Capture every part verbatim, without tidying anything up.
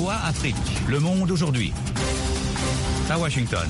V O A Afrique. Le monde aujourd'hui. À Washington.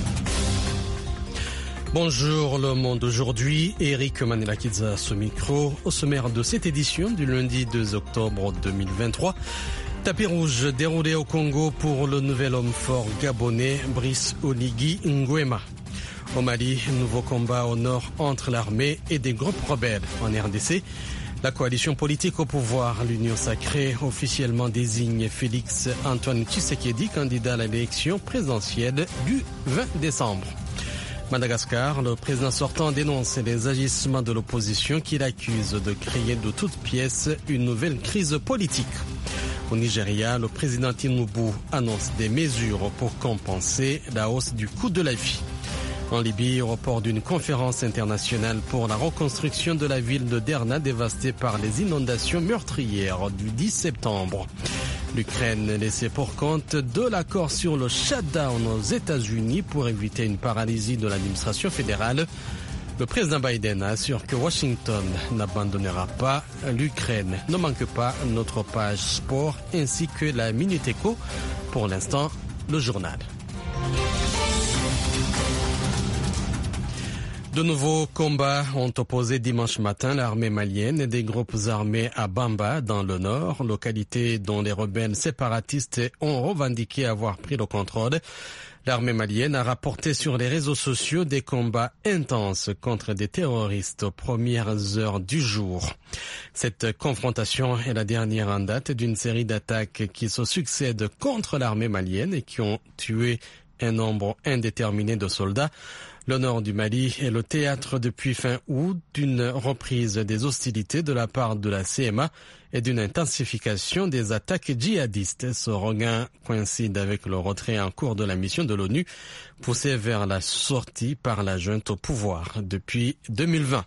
Bonjour, le monde aujourd'hui. Eric Manilakidze à ce micro. Au sommaire de cette édition du lundi deux octobre deux mille vingt-trois. Tapis rouge déroulé au Congo pour le nouvel homme fort gabonais Brice Oligui Nguema. Au Mali, nouveau combat au nord entre l'armée et des groupes rebelles. En R D C, la coalition politique au pouvoir, l'Union sacrée, officiellement désigne Félix Antoine Tshisekedi candidat à l'élection présidentielle du vingt décembre. Madagascar, le président sortant dénonce les agissements de l'opposition qu'il accuse de créer de toutes pièces une nouvelle crise politique. Au Nigeria, le président Tinubu annonce des mesures pour compenser la hausse du coût de la vie. En Libye, report d'une conférence internationale pour la reconstruction de la ville de Derna dévastée par les inondations meurtrières du dix septembre. L'Ukraine laissée pour compte de l'accord sur le shutdown aux États-Unis pour éviter une paralysie de l'administration fédérale. Le président Biden assure que Washington n'abandonnera pas l'Ukraine. Ne manque pas notre page sport ainsi que la Minute Éco. Pour l'instant, le journal. De nouveaux combats ont opposé dimanche matin l'armée malienne et des groupes armés à Bamba, dans le nord, localité dont les rebelles séparatistes ont revendiqué avoir pris le contrôle. L'armée malienne a rapporté sur les réseaux sociaux des combats intenses contre des terroristes aux premières heures du jour. Cette confrontation est la dernière en date d'une série d'attaques qui se succèdent contre l'armée malienne et qui ont tué un nombre indéterminé de soldats. Le nord du Mali est le théâtre depuis fin août d'une reprise des hostilités de la part de la C M A et d'une intensification des attaques djihadistes. Ce regain coïncide avec le retrait en cours de la mission de l'ONU poussée vers la sortie par la junte au pouvoir depuis deux mille vingt.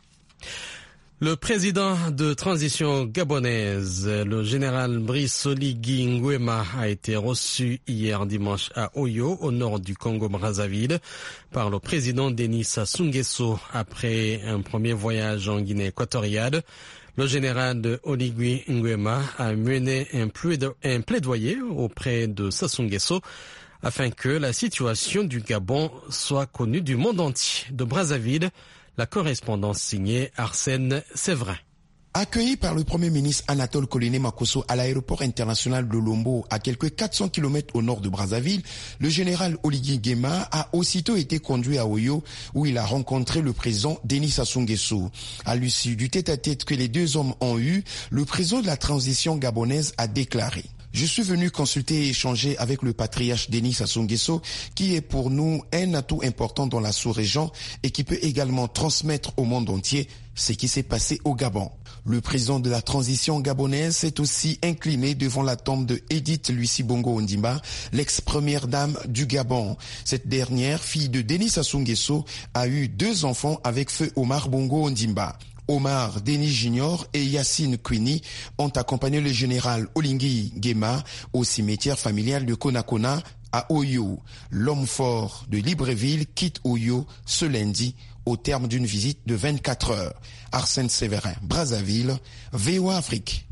Le président de transition gabonaise, le général Brice Oligui Nguema, a été reçu hier dimanche à Oyo, au nord du Congo-Brazzaville, par le président Denis Sassou Nguesso après un premier voyage en Guinée équatoriale. Le général Oligui Nguema a mené un plaidoyer auprès de Sassou Nguesso afin que la situation du Gabon soit connue du monde entier. De Brazzaville, la correspondance signée Arsène Séverin. Accueilli par le Premier ministre Anatole Koliné Makosso à l'aéroport international de Lombo, à quelques quatre cents kilomètres au nord de Brazzaville, le général Oligui Nguema a aussitôt été conduit à Oyo, où il a rencontré le président Denis Sassou Nguesso. À l'issue du tête-à-tête que les deux hommes ont eu, le président de la transition gabonaise a déclaré: je suis venu consulter et échanger avec le patriarche Denis Sassou Nguesso, qui est pour nous un atout important dans la sous-région et qui peut également transmettre au monde entier ce qui s'est passé au Gabon. Le président de la transition gabonaise s'est aussi incliné devant la tombe de Edith Lucie Bongo Ondimba, l'ex-première dame du Gabon. Cette dernière, fille de Denis Sassou Nguesso, a eu deux enfants avec feu Omar Bongo Ondimba. Omar Denis Junior et Yacine Kwini ont accompagné le général Oligui Nguema au cimetière familial de Konakona à Oyo. L'homme fort de Libreville quitte Oyo ce lundi au terme d'une visite de vingt-quatre heures. Arsène Séverin, Brazzaville, V O A Afrique.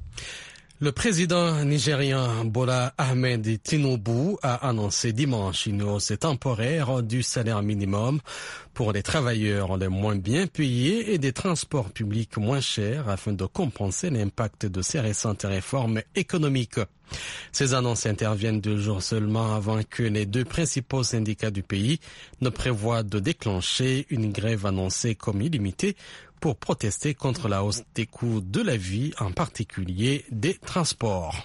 Le président nigérian Bola Ahmed Tinubu a annoncé dimanche une hausse temporaire du salaire minimum pour les travailleurs les moins bien payés et des transports publics moins chers afin de compenser l'impact de ces récentes réformes économiques. Ces annonces interviennent deux jours seulement avant que les deux principaux syndicats du pays ne prévoient de déclencher une grève annoncée comme illimitée pour protester contre la hausse des coûts de la vie, en particulier des transports.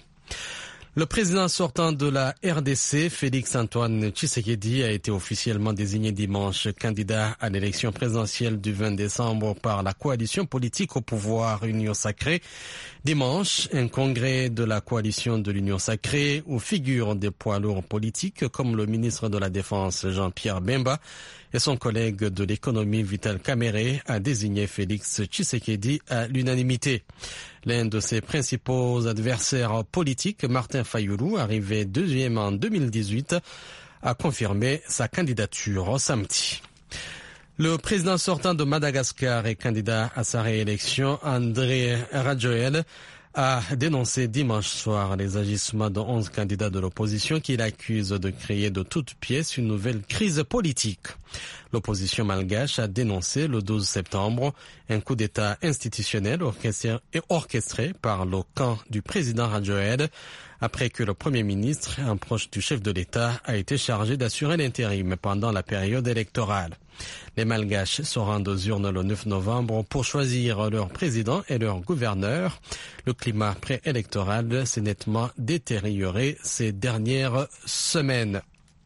Le président sortant de la R D C, Félix Antoine Tshisekedi, a été officiellement désigné dimanche candidat à l'élection présidentielle du vingt décembre par la coalition politique au pouvoir Union Sacrée. Dimanche, un congrès de la coalition de l'Union Sacrée où figurent des poids lourds politiques comme le ministre de la Défense Jean-Pierre Bemba et son collègue de l'économie Vital Kamerhe a désigné Félix Tshisekedi à l'unanimité. L'un de ses principaux adversaires politiques, Martin Fayulu, arrivé deuxième en deux mille dix-huit, a confirmé sa candidature samedi. Le président sortant de Madagascar et candidat à sa réélection, André Rajoelina, a dénoncé dimanche soir les agissements de onze candidats de l'opposition qu'il accuse de créer de toutes pièces une nouvelle crise politique. L'opposition malgache a dénoncé le douze septembre un coup d'État institutionnel orchestré par le camp du président Rajoelina après que le Premier ministre, un proche du chef de l'État, a été chargé d'assurer l'intérim pendant la période électorale. Les Malgaches se rendent aux urnes le neuf novembre pour choisir leur président et leur gouverneur. Le climat préélectoral s'est nettement détérioré ces dernières semaines.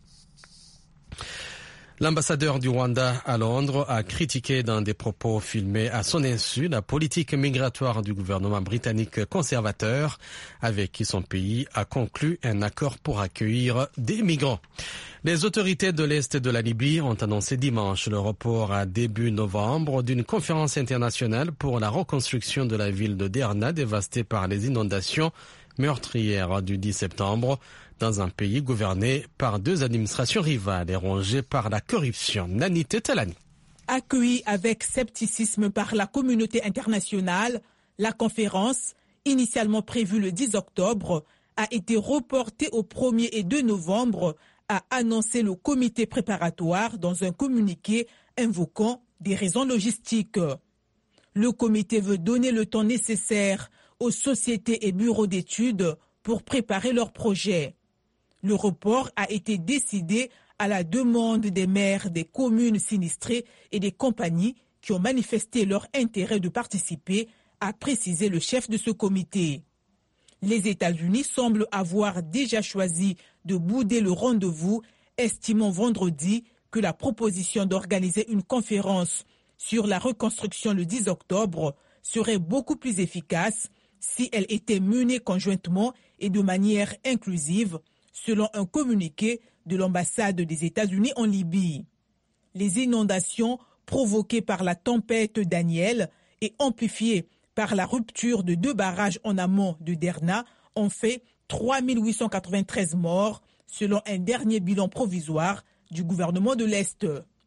L'ambassadeur du Rwanda à Londres a critiqué dans des propos filmés à son insu la politique migratoire du gouvernement britannique conservateur avec qui son pays a conclu un accord pour accueillir des migrants. Les autorités de l'Est de la Libye ont annoncé dimanche le report à début novembre d'une conférence internationale pour la reconstruction de la ville de Derna dévastée par les inondations meurtrières du dix septembre. Dans un pays gouverné par deux administrations rivales et rongé par la corruption. Nani Tetalani. Accueillie avec scepticisme par la communauté internationale, la conférence, initialement prévue le dix octobre, a été reportée au premier et deux novembre, a annoncé le comité préparatoire dans un communiqué invoquant des raisons logistiques. Le comité veut donner le temps nécessaire aux sociétés et bureaux d'études pour préparer leurs projets. Le report a été décidé à la demande des maires des communes sinistrées et des compagnies qui ont manifesté leur intérêt de participer, a précisé le chef de ce comité. Les États-Unis semblent avoir déjà choisi de bouder le rendez-vous, estimant vendredi que la proposition d'organiser une conférence sur la reconstruction le dix octobre serait beaucoup plus efficace si elle était menée conjointement et de manière inclusive, selon un communiqué de l'ambassade des États-Unis en Libye. Les inondations provoquées par la tempête Daniel et amplifiées par la rupture de deux barrages en amont de Derna ont fait trois mille huit cent quatre-vingt-treize morts, selon un dernier bilan provisoire du gouvernement de l'Est.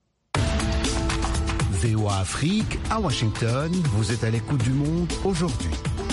V O A Afrique, à Washington, vous êtes à l'écoute du monde aujourd'hui.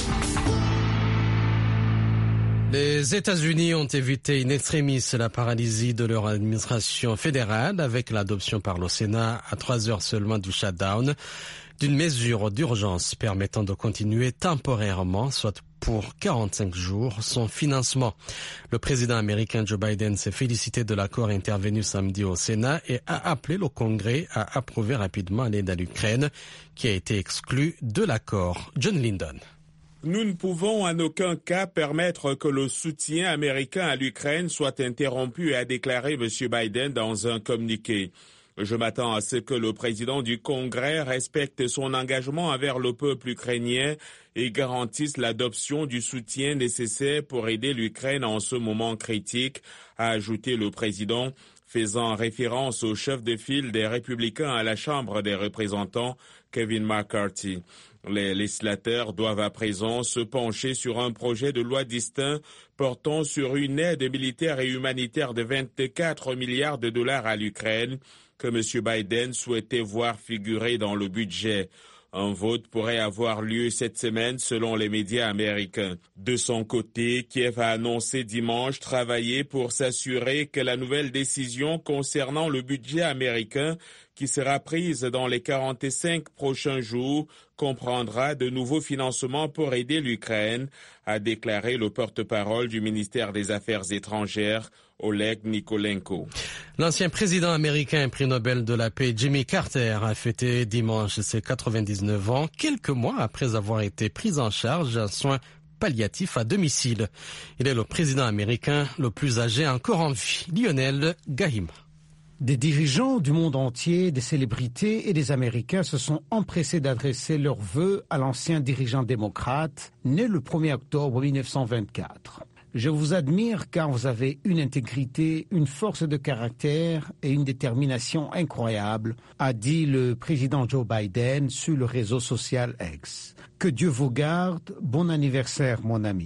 Les États-Unis ont évité in extremis la paralysie de leur administration fédérale avec l'adoption par le Sénat à trois heures seulement du shutdown d'une mesure d'urgence permettant de continuer temporairement, soit pour quarante-cinq jours, son financement. Le président américain Joe Biden s'est félicité de l'accord intervenu samedi au Sénat et a appelé le Congrès à approuver rapidement l'aide à l'Ukraine qui a été exclue de l'accord. John Lyndon. Nous ne pouvons en aucun cas permettre que le soutien américain à l'Ukraine soit interrompu, a déclaré M. Biden dans un communiqué. Je m'attends à ce que le président du Congrès respecte son engagement envers le peuple ukrainien et garantisse l'adoption du soutien nécessaire pour aider l'Ukraine en ce moment critique, a ajouté le président, faisant référence au chef de file des Républicains à la Chambre des représentants, Kevin McCarthy. Les législateurs doivent à présent se pencher sur un projet de loi distinct portant sur une aide militaire et humanitaire de vingt-quatre milliards de dollars à l'Ukraine que M. Biden souhaitait voir figurer dans le budget. Un vote pourrait avoir lieu cette semaine selon les médias américains. De son côté, Kiev a annoncé dimanche travailler pour s'assurer que la nouvelle décision concernant le budget américain qui sera prise dans les quarante-cinq prochains jours comprendra de nouveaux financements pour aider l'Ukraine, a déclaré le porte-parole du ministère des Affaires étrangères, Oleg Nikolenko. L'ancien président américain et prix Nobel de la paix Jimmy Carter a fêté dimanche ses quatre-vingt-dix-neuf ans, quelques mois après avoir été pris en charge en soins palliatifs à domicile. Il est le président américain le plus âgé encore en vie, Lionel Gahim. Des dirigeants du monde entier, des célébrités et des Américains se sont empressés d'adresser leurs vœux à l'ancien dirigeant démocrate, né le premier octobre mille neuf cent vingt-quatre. Je vous admire car vous avez une intégrité, une force de caractère et une détermination incroyables, a dit le président Joe Biden sur le réseau social X. Que Dieu vous garde, bon anniversaire mon ami.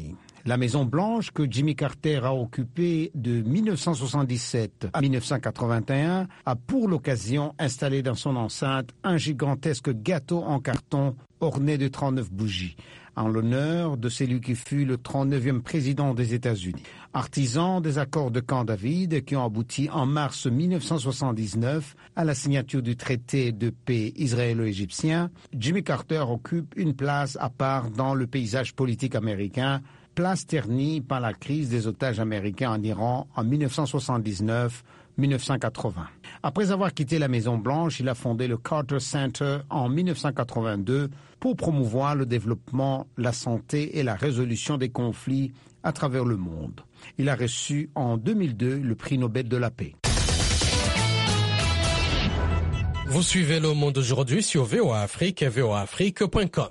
La Maison-Blanche, que Jimmy Carter a occupée de mille neuf cent soixante-dix-sept à mille neuf cent quatre-vingt-un, a pour l'occasion installé dans son enceinte un gigantesque gâteau en carton orné de trente-neuf bougies, en l'honneur de celui qui fut le trente-neuvième président des États-Unis. Artisan des accords de Camp David qui ont abouti en mars mille neuf cent soixante-dix-neuf à la signature du traité de paix israélo-égyptien, Jimmy Carter occupe une place à part dans le paysage politique américain, place ternie par la crise des otages américains en Iran en mille neuf cent soixante-dix-neuf mille neuf cent quatre-vingts. Après avoir quitté la Maison-Blanche, il a fondé le Carter Center en mille neuf cent quatre-vingt-deux pour promouvoir le développement, la santé et la résolution des conflits à travers le monde. Il a reçu en deux mille deux le prix Nobel de la paix. Vous suivez Le Monde aujourd'hui sur V O A Afrique et V O A Afrique point com.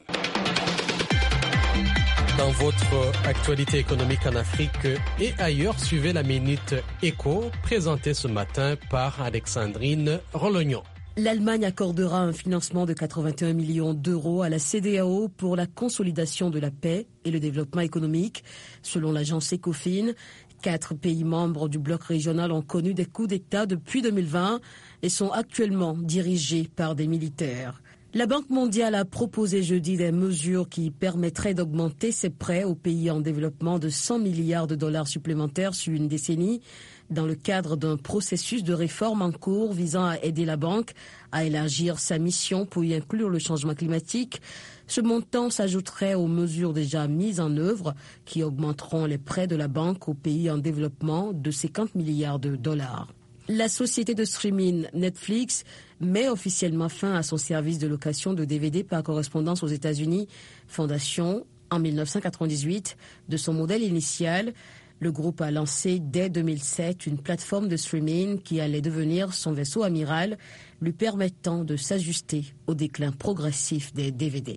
Dans votre actualité économique en Afrique et ailleurs, suivez la Minute Éco, présentée ce matin par Alexandrine Rolognon. L'Allemagne accordera un financement de quatre-vingt-un millions d'euros à la C E D A O pour la consolidation de la paix et le développement économique. Selon l'agence Ecofin, quatre pays membres du bloc régional ont connu des coups d'État depuis deux mille vingt et sont actuellement dirigés par des militaires. La Banque mondiale a proposé jeudi des mesures qui permettraient d'augmenter ses prêts aux pays en développement de cent milliards de dollars supplémentaires sur une décennie, dans le cadre d'un processus de réforme en cours visant à aider la banque à élargir sa mission pour y inclure le changement climatique. Ce montant s'ajouterait aux mesures déjà mises en œuvre qui augmenteront les prêts de la banque aux pays en développement de cinquante milliards de dollars. La société de streaming Netflix met officiellement fin à son service de location de D V D par correspondance aux États-Unis. Fondation en mille neuf cent quatre-vingt-dix-huit de son modèle initial, le groupe a lancé dès deux mille sept une plateforme de streaming qui allait devenir son vaisseau amiral, lui permettant de s'ajuster au déclin progressif des D V D.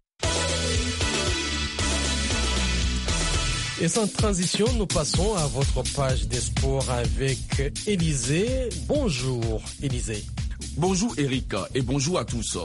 Et sans transition, nous passons à votre page des sports avec Élisée. Bonjour Élisée. Bonjour Eric et bonjour à tous.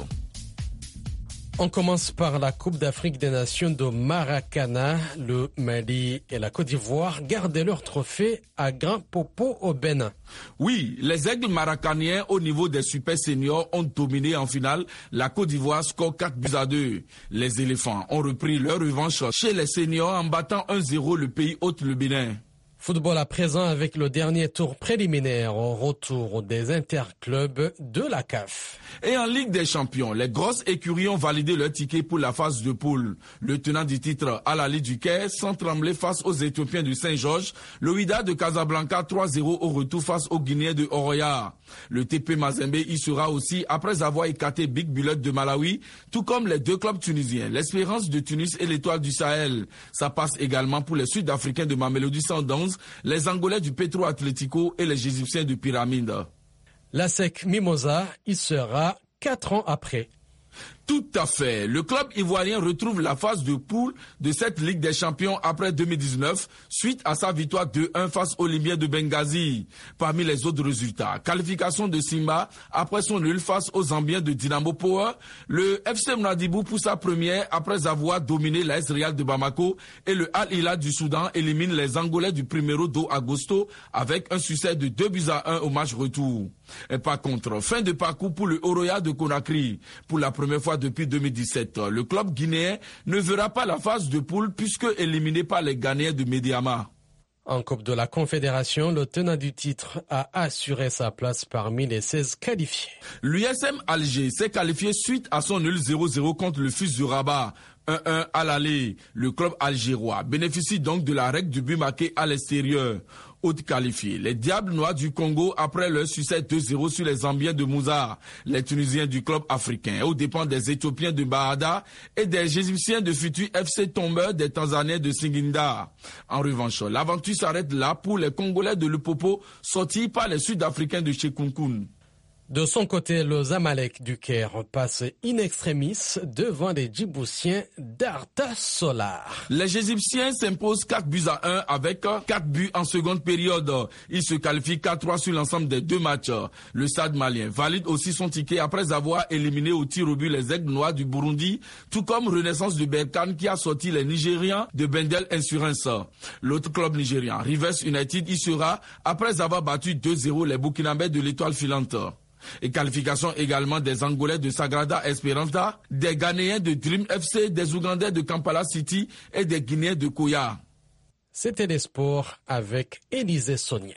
On commence par la Coupe d'Afrique des Nations de Maracana. Le Mali et la Côte d'Ivoire gardaient leur trophée à Grand Popo au Bénin. Oui, les aigles maracaniens au niveau des super seniors ont dominé en finale. La Côte d'Ivoire score quatre buts à deux. Les éléphants ont repris leur revanche chez les seniors en battant un zéro le pays hôte, le Bénin. Football à présent avec le dernier tour préliminaire au retour des interclubs de la C A F. Et en Ligue des Champions, les grosses écuries ont validé leur ticket pour la phase de poule. Le tenant du titre Al Ahly du Caire sans trembler face aux Éthiopiens du Saint-Georges. Le Wydad de Casablanca trois zéro au retour face aux Guinéens de Oroya. Le T P Mazembe y sera aussi après avoir écarté Big Bullet de Malawi, tout comme les deux clubs tunisiens, l'Espérance de Tunis et l'Étoile du Sahel. Ça passe également pour les Sud-Africains de Mamelodi Sundowns, les Angolais du Petro Atlético et les Égyptiens du Pyramide. La S E C Mimosa y sera quatre ans après. Tout à fait. Le club ivoirien retrouve la phase de poule de cette Ligue des Champions après deux mille dix-neuf, suite à sa victoire deux un face aux Libyens de Benghazi. Parmi les autres résultats, qualification de Simba après son nul face aux Zambiens de Dynamo Power, le F C Mnadibou pour sa première après avoir dominé l'A S Real de Bamako et le Al Hilal du Soudan élimine les Angolais du Primero do Agosto avec un succès de deux buts à un au match retour. Et par contre, fin de parcours pour le Oroya de Conakry. Pour la première fois depuis deux mille dix-sept, le club guinéen ne verra pas la phase de poule puisque éliminé par les Ghanéens de Médiama. En Coupe de la Confédération, le tenant du titre a assuré sa place parmi les seize qualifiés. L'U S M Alger s'est qualifié suite à son nul zéro zéro contre le Fils du Rabat. un un à l'aller. Le club algérois bénéficie donc de la règle du but marqué à l'extérieur. Haute qualifiée, les Diables Noirs du Congo après leur succès deux zéro sur les Zambiens de Moussa. Les Tunisiens du club africain aux dépens des Éthiopiens de Bahada et des Égyptiens de futur F C Tombeur des Tanzaniens de Singinda. En revanche, l'aventure s'arrête là pour les Congolais de Lupopo sortis par les Sud-Africains de Chekunkun. De son côté, le Zamalek du Caire passe in extremis devant les Djiboutiens d'Arta Solar. Les Égyptiens s'imposent quatre buts à un avec quatre buts en seconde période. Ils se qualifient quatre trois sur l'ensemble des deux matchs. Le Stade malien valide aussi son ticket après avoir éliminé au tir au but les Aigles noirs du Burundi, tout comme Renaissance de Berkane qui a sorti les Nigérians de Bendel Insurance. L'autre club nigérian, Rivers United, y sera après avoir battu deux zéro les Burkinabés de l'Étoile filante. Et qualification également des Angolais de Sagrada Esperanza, des Ghanéens de Dream F C, des Ougandais de Kampala City et des Guinéens de Koya. C'était les sports avec Élisée Sonia.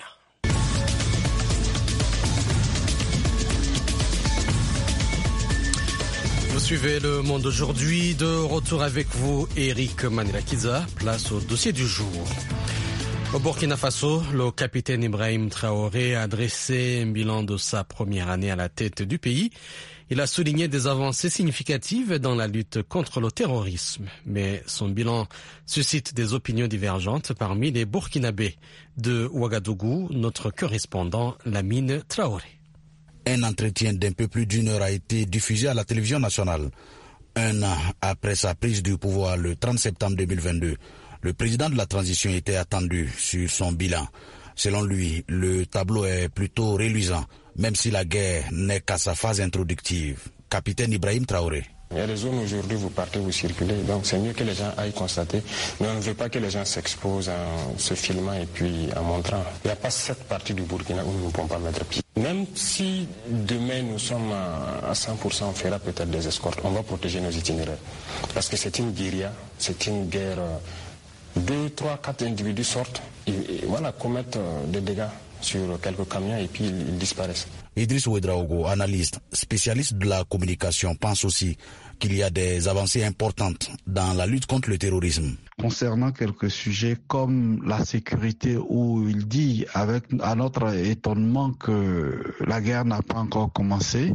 Vous suivez Le Monde aujourd'hui. De retour avec vous, Eric Manilakiza. Place au dossier du jour. Au Burkina Faso, le capitaine Ibrahim Traoré a dressé un bilan de sa première année à la tête du pays. Il a souligné des avancées significatives dans la lutte contre le terrorisme. Mais son bilan suscite des opinions divergentes parmi les Burkinabés. De Ouagadougou, notre correspondant Lamine Traoré. Un entretien d'un peu plus d'une heure a été diffusé à la télévision nationale. Un an après sa prise du pouvoir le trente septembre deux mille vingt-deux, le président de la transition était attendu sur son bilan. Selon lui, le tableau est plutôt reluisant, même si la guerre n'est qu'à sa phase introductive. Capitaine Ibrahim Traoré. Il y a des zones aujourd'hui, vous partez, vous circulez, donc c'est mieux que les gens aillent constater. Mais on ne veut pas que les gens s'exposent en se filmant et puis en montrant. Il n'y a pas cette partie du Burkina où nous ne pouvons pas mettre pied. Même si demain nous sommes à cent pour cent, on fera peut-être des escortes, on va protéger nos itinéraires. Parce que c'est une guérilla, c'est une guerre. Deux, trois, quatre individus sortent et, et voilà, commettent des dégâts sur quelques camions et puis ils, ils disparaissent. Idriss Ouedraogo, analyste, spécialiste de la communication, pense aussi qu'il y a des avancées importantes dans la lutte contre le terrorisme. Concernant quelques sujets comme la sécurité, où il dit avec à notre étonnement que la guerre n'a pas encore commencé.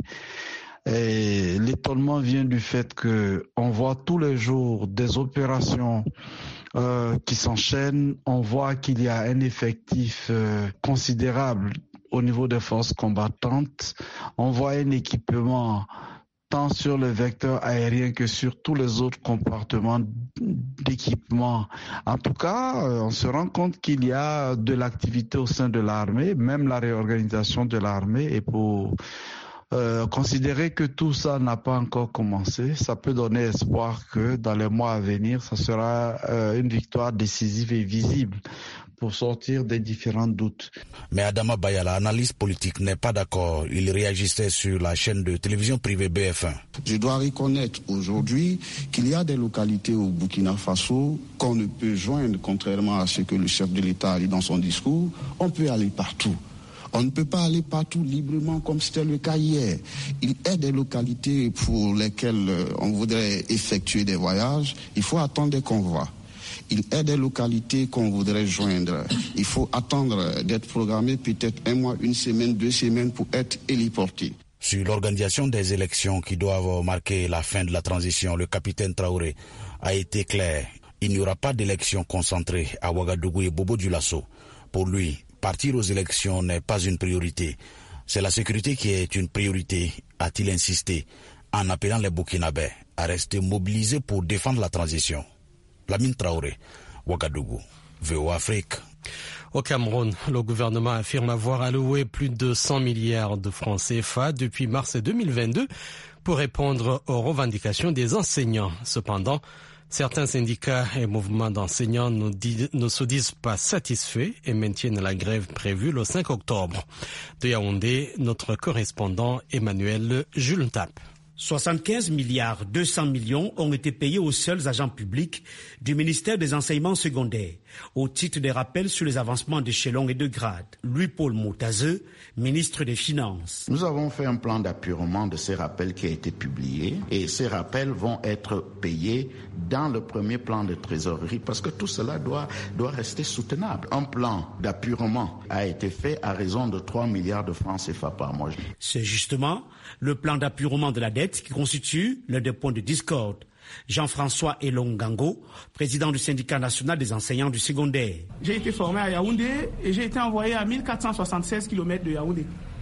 Et l'étonnement vient du fait que on voit tous les jours des opérations euh, qui s'enchaînent. On voit qu'il y a un effectif euh, considérable au niveau des forces combattantes. On voit un équipement tant sur le vecteur aérien que sur tous les autres compartiments d'équipement. En tout cas, on se rend compte qu'il y a de l'activité au sein de l'armée, même la réorganisation de l'armée. Et pour euh, considérer que tout ça n'a pas encore commencé, ça peut donner espoir que dans les mois à venir, ça sera euh, une victoire décisive et visible pour sortir des différents doutes. Mais Adama Bayala, analyste politique, n'est pas d'accord. Il réagissait sur la chaîne de télévision privée B F un. Je dois reconnaître aujourd'hui qu'il y a des localités au Burkina Faso qu'on ne peut joindre, contrairement à ce que le chef de l'État a dit dans son discours. On peut aller partout. On ne peut pas aller partout librement comme c'était le cas hier. Il y a des localités pour lesquelles on voudrait effectuer des voyages. Il faut attendre des convois. Il y a des localités qu'on voudrait joindre. Il faut attendre d'être programmé peut-être un mois, une semaine, deux semaines pour être héliporté. Sur l'organisation des élections qui doivent marquer la fin de la transition, le capitaine Traoré a été clair. Il n'y aura pas d'élections concentrées à Ouagadougou et Bobo-Dioulasso. Pour lui, partir aux élections n'est pas une priorité. C'est la sécurité qui est une priorité, a-t-il insisté, en appelant les Burkinabés à rester mobilisés pour défendre la transition. Lamine Traoré, Ouagadougou, V O Afrique. Au Cameroun, le gouvernement affirme avoir alloué plus de cent milliards de francs C F A depuis mars deux mille vingt-deux pour répondre aux revendications des enseignants. Cependant, certains syndicats et mouvements d'enseignants ne, dit, ne se disent pas satisfaits et maintiennent la grève prévue le cinq octobre. De Yaoundé, notre correspondant Emmanuel Jules Tape. soixante-quinze milliards deux cents millions ont été payés aux seuls agents publics du ministère des enseignements secondaires au titre des rappels sur les avancements d'échelons et de grades. Louis-Paul Moutazeux, ministre des Finances. Nous avons fait un plan d'appurement de ces rappels qui a été publié et ces rappels vont être payés dans le premier plan de trésorerie parce que tout cela doit, doit rester soutenable. Un plan d'appurement a été fait à raison de trois milliards de francs C F A par mois. C'est justement le plan d'appurement de la dette qui constitue l'un des points de discorde. Jean-François Elongango, président du syndicat national des enseignants du secondaire. J'ai été formé à Yaoundé et j'ai été envoyé à mille quatre cent soixante-seize kilomètres de Yaoundé.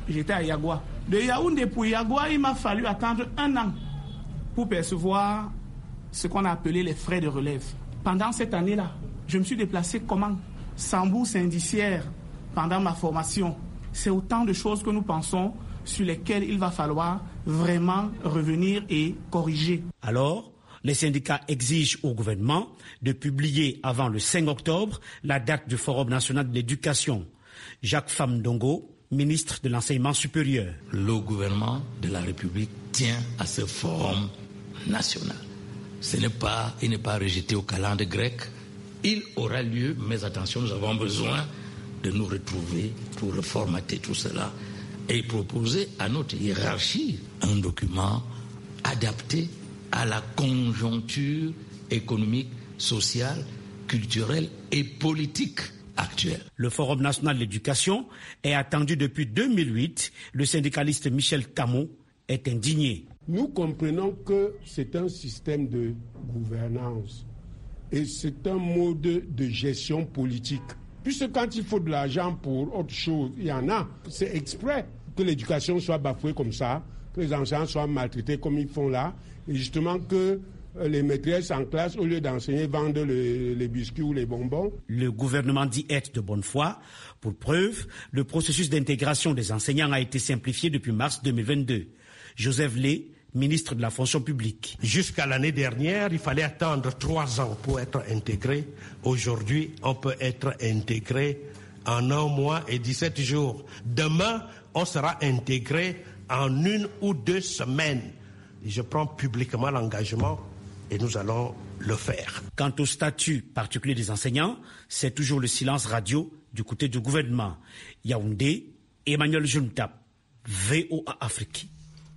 j'étais à Yagoua. De Yaoundé pour Yagoua, il m'a fallu attendre un an pour percevoir ce qu'on a appelé les frais de relève. Pendant cette année-là, je me suis déplacé comment? Sans bourse indiciaire pendant ma formation. C'est autant de choses que nous pensons sur lesquelles il va falloir vraiment revenir et corriger. Alors, les syndicats exigent au gouvernement de publier avant le cinq octobre la date du Forum national de l'éducation. Jacques Famdongo, ministre de l'Enseignement supérieur. Le gouvernement de la République tient à ce forum national. Ce n'est pas, il n'est pas rejeté au calendrier grec. Il aura lieu, mais attention, nous avons besoin de nous retrouver pour reformater tout cela et proposer à notre hiérarchie un document adapté à la conjoncture économique, sociale, culturelle et politique actuelle. Le Forum national de l'éducation est attendu depuis deux mille huit. Le syndicaliste Michel Camot est indigné. Nous comprenons que c'est un système de gouvernance et c'est un mode de gestion politique. Puisque quand il faut de l'argent pour autre chose, il y en a. C'est exprès que l'éducation soit bafouée comme ça, que les enseignants soient maltraités comme ils font là, et justement que les maîtresses en classe, au lieu d'enseigner, vendent le, les biscuits ou les bonbons. Le gouvernement dit être de bonne foi. Pour preuve, le processus d'intégration des enseignants a été simplifié depuis mars deux mille vingt-deux. Joseph Lé, ministre de la fonction publique. Jusqu'à l'année dernière, il fallait attendre trois ans pour être intégré. Aujourd'hui, on peut être intégré en un mois et dix-sept jours. Demain, on sera intégré en une ou deux semaines. Et je prends publiquement l'engagement et nous allons le faire. Quant au statut particulier des enseignants, c'est toujours le silence radio du côté du gouvernement. Yaoundé, Emmanuel Juntap, V O A Afrique.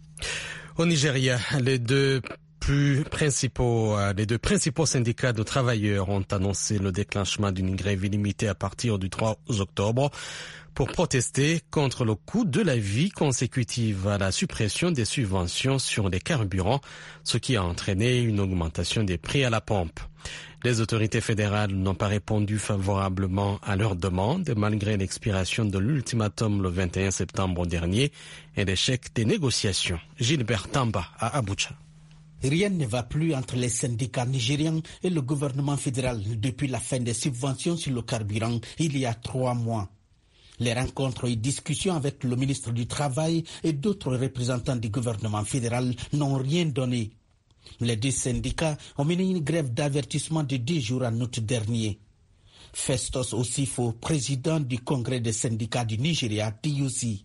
Au Nigeria, les deux plus principaux, les deux principaux syndicats de travailleurs ont annoncé le déclenchement d'une grève illimitée à partir du trois octobre pour protester contre le coût de la vie consécutive à la suppression des subventions sur les carburants, ce qui a entraîné une augmentation des prix à la pompe. Les autorités fédérales n'ont pas répondu favorablement à leurs demandes malgré l'expiration de l'ultimatum le vingt et un septembre dernier et l'échec des négociations. Gilbert Tamba à Abuja. Rien ne va plus entre les syndicats nigériens et le gouvernement fédéral depuis la fin des subventions sur le carburant il y a trois mois. Les rencontres et discussions avec le ministre du Travail et d'autres représentants du gouvernement fédéral n'ont rien donné. Les deux syndicats ont mené une grève d'avertissement de deux jours en août dernier. Festus Osifo, président du congrès des syndicats du Nigeria, T U C.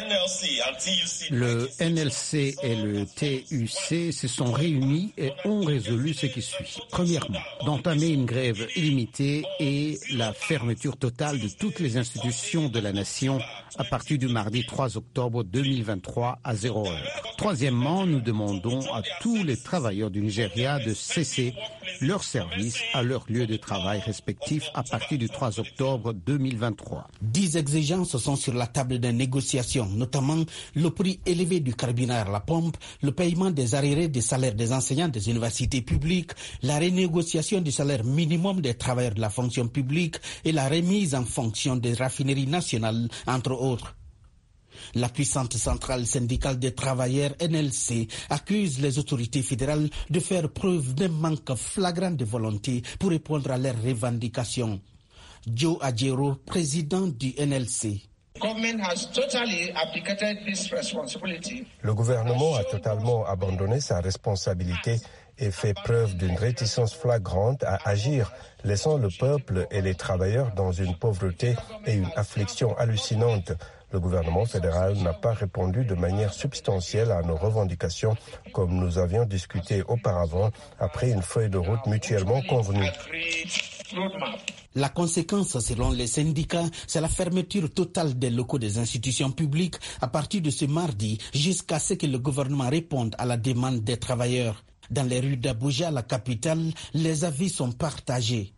Le N L C et le T U C se sont réunis et ont résolu ce qui suit. Premièrement, d'entamer une grève illimitée et la fermeture totale de toutes les institutions de la nation à partir du mardi trois octobre deux mille vingt-trois à zéro heure. Troisièmement, nous demandons à tous les travailleurs du Nigeria de cesser leur service à leur lieu de travail respectif à partir du trois octobre deux mille vingt-trois. Dix exigences sont sur la table de négociation, notamment le prix élevé du carburant à la pompe, le paiement des arriérés des salaires des enseignants des universités publiques, la renégociation du salaire minimum des travailleurs de la fonction publique et la remise en fonction des raffineries nationales, entre autres. La puissante centrale syndicale des travailleurs N L C accuse les autorités fédérales de faire preuve d'un manque flagrant de volonté pour répondre à leurs revendications. Joe Ajero, président du N L C. Le gouvernement a totalement abandonné sa responsabilité et fait preuve d'une réticence flagrante à agir, laissant le peuple et les travailleurs dans une pauvreté et une affliction hallucinante. Le gouvernement fédéral n'a pas répondu de manière substantielle à nos revendications comme nous avions discuté auparavant après une feuille de route mutuellement convenue. La conséquence, selon les syndicats, c'est la fermeture totale des locaux des institutions publiques à partir de ce mardi jusqu'à ce que le gouvernement réponde à la demande des travailleurs. Dans les rues d'Abuja, la capitale, les avis sont partagés.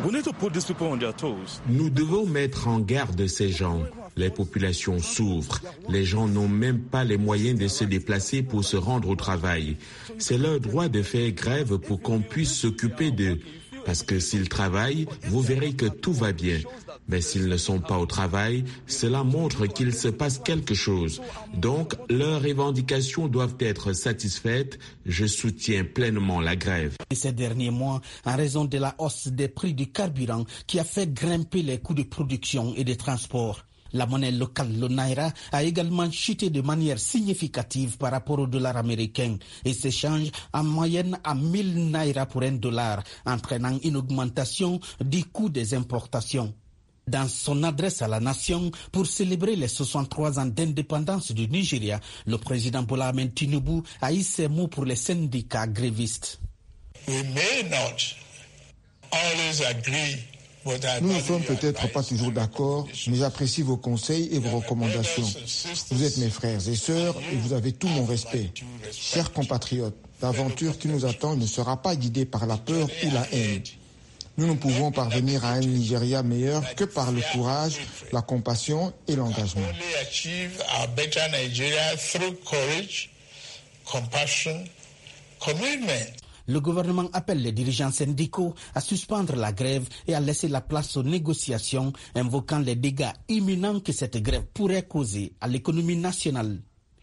Nous devons mettre en garde ces gens. Les populations souffrent. Les gens n'ont même pas les moyens de se déplacer pour se rendre au travail. C'est leur droit de faire grève pour qu'on puisse s'occuper d'eux. Parce que s'ils travaillent, vous verrez que tout va bien. Mais s'ils ne sont pas au travail, cela montre qu'il se passe quelque chose. Donc, leurs revendications doivent être satisfaites. Je soutiens pleinement la grève. Et ces derniers mois, en raison de la hausse des prix du carburant qui a fait grimper les coûts de production et de transport. La monnaie locale, le Naira, a également chuté de manière significative par rapport au dollar américain et s'échange en moyenne à mille Naira pour un dollar, entraînant une augmentation du coût des importations. Dans son adresse à la nation pour célébrer les soixante-trois ans d'indépendance du Nigeria, le président Bola Ahmed Tinubu a eu ces mots pour les syndicats grévistes. We may not always agree. Nous ne sommes peut-être pas toujours d'accord, mais j'apprécie vos conseils et vos recommandations. Vous êtes mes frères et sœurs et vous avez tout mon respect. Chers compatriotes, l'aventure qui nous attend ne sera pas guidée par la peur ou la haine. Nous ne pouvons parvenir à un Nigeria meilleur que par le courage, la compassion et l'engagement. Le gouvernement appelle les dirigeants syndicaux à suspendre la grève et à laisser la place aux négociations, invoquant les dégâts imminents que cette grève pourrait causer à l'économie nationale.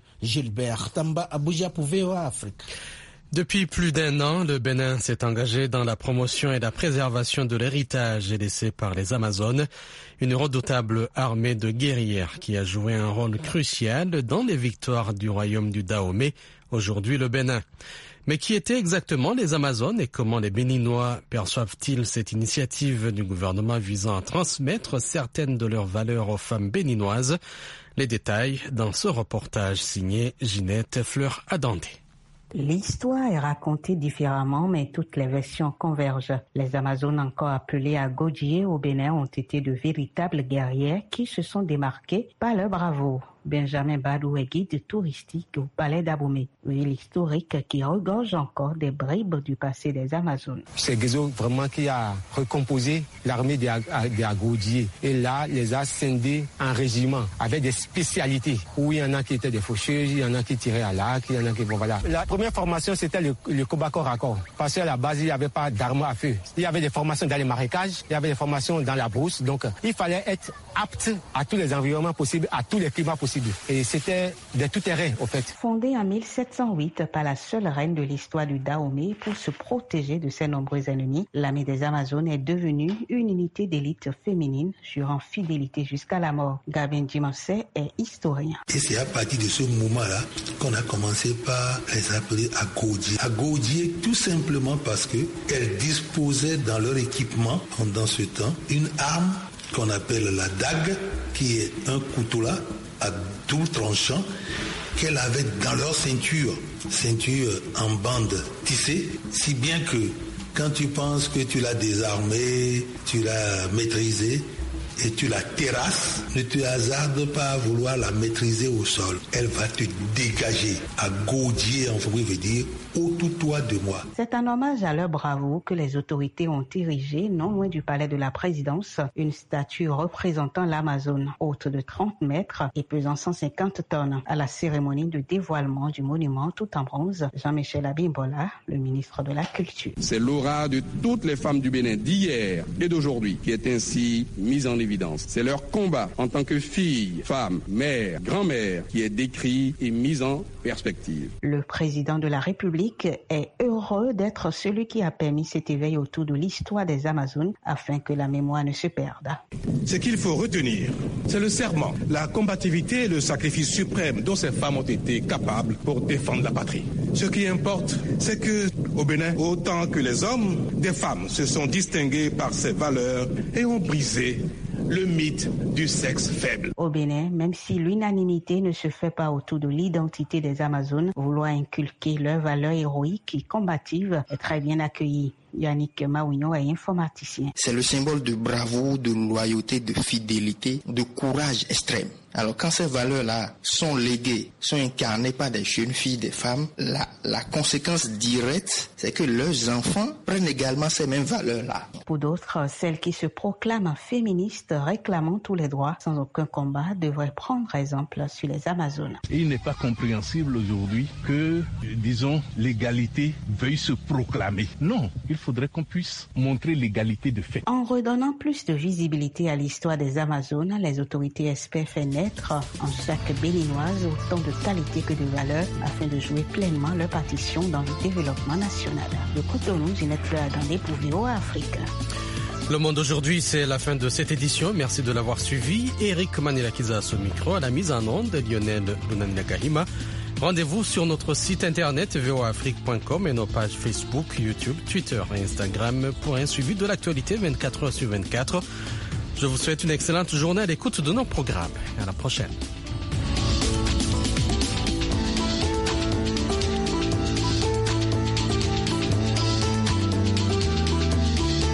Gilbert Tamba, Abuja pour V O A Afrique. Depuis plus d'un an, le Bénin s'est engagé dans la promotion et la préservation de l'héritage laissé par les Amazones, une redoutable armée de guerrières qui a joué un rôle crucial dans les victoires du royaume du Dahomey, aujourd'hui le Bénin. Mais qui étaient exactement les Amazones et comment les Béninois perçoivent-ils cette initiative du gouvernement visant à transmettre certaines de leurs valeurs aux femmes béninoises? Les détails dans ce reportage signé Ginette Fleur-Adandé. L'histoire est racontée différemment, mais toutes les versions convergent. Les Amazones, encore appelées Agodie au Bénin, ont été de véritables guerrières qui se sont démarquées par leur bravoure. Benjamin Badou est guide touristique au palais d'Abomey, ville historique qui regorge encore des bribes du passé des Amazones. C'est Gezo vraiment qui a recomposé l'armée des Agodiers et là les a scindés en régiments avec des spécialités où il y en a qui étaient des faucheuses, il y en a qui tiraient à l'arc, il y en a qui bon voilà. La première formation c'était le, le combat corps à corps parce qu'à la base il n'y avait pas d'armes à feu. Il y avait des formations dans les marécages, il y avait des formations dans la brousse, donc il fallait être apte à tous les environnements possibles, à tous les climats possibles. Et c'était de tout terrain, au fait. Fondée en mille sept cent huit par la seule reine de l'histoire du Dahomey pour se protéger de ses nombreux ennemis, l'armée des Amazones est devenue une unité d'élite féminine jurant fidélité jusqu'à la mort. Gabin Dimansé est historien. Et c'est à partir de ce moment-là qu'on a commencé par les appeler Agodiers. Agodiers tout simplement parce qu'elles disposaient dans leur équipement, pendant ce temps, une arme qu'on appelle la dague, qui est un couteau là, à double tranchant, qu'elle avait dans leur ceinture, ceinture en bande tissée, si bien que quand tu penses que tu l'as désarmée, tu l'as maîtrisée et tu la terrasses, ne te hasarde pas à vouloir la maîtriser au sol. Elle va te dégager, à gaudier en français veut dire ôte-toi de moi. C'est un hommage à leur bravoure que les autorités ont érigé, non loin du palais de la présidence, une statue représentant l'Amazone, haute de trente mètres et pesant cent cinquante tonnes. À la cérémonie de dévoilement du monument tout en bronze, Jean-Michel Abimbola, le ministre de la Culture. C'est l'aura de toutes les femmes du Bénin d'hier et d'aujourd'hui qui est ainsi mise en évidence. C'est leur combat en tant que fille, femme, mère, grand-mère qui est décrit et mis en perspective. Le président de la République est heureux d'être celui qui a permis cet éveil autour de l'histoire des Amazones afin que la mémoire ne se perde. Ce qu'il faut retenir, c'est le serment, la combativité et le sacrifice suprême dont ces femmes ont été capables pour défendre la patrie. Ce qui importe, c'est que, au Bénin, autant que les hommes, des femmes se sont distinguées par ces valeurs et ont brisé le mythe du sexe faible. Au Bénin, même si l'unanimité ne se fait pas autour de l'identité des Amazones, vouloir inculquer leurs valeurs héroïques et combatives est très bien accueilli. Yannick Maouignon est informaticien. C'est le symbole de bravoure, de loyauté, de fidélité, de courage extrême. Alors quand ces valeurs-là sont léguées, sont incarnées par des jeunes filles, des femmes, la, la conséquence directe, c'est que leurs enfants prennent également ces mêmes valeurs-là. Pour d'autres, celles qui se proclament féministes réclamant tous les droits sans aucun combat devraient prendre exemple sur les Amazones. Il n'est pas compréhensible aujourd'hui que, disons, l'égalité veuille se proclamer. Non, il faudrait qu'on puisse montrer l'égalité de fait. En redonnant plus de visibilité à l'histoire des Amazones, les autorités espèrent faire naître en chaque béninoise autant de qualité que de valeur afin de jouer pleinement leur partition dans le développement national. De Cotonou, Ginette Fleur dans des pour V O A Afrique. Le Monde aujourd'hui, c'est la fin de cette édition. Merci de l'avoir suivi. Eric Manilakiza au micro, à la mise en onde, Lionel Lunanakahima. Rendez-vous sur notre site internet v o a afrique point com et nos pages Facebook, YouTube, Twitter et Instagram pour un suivi de l'actualité vingt-quatre heures sur vingt-quatre. Je vous souhaite une excellente journée à l'écoute de nos programmes. À la prochaine.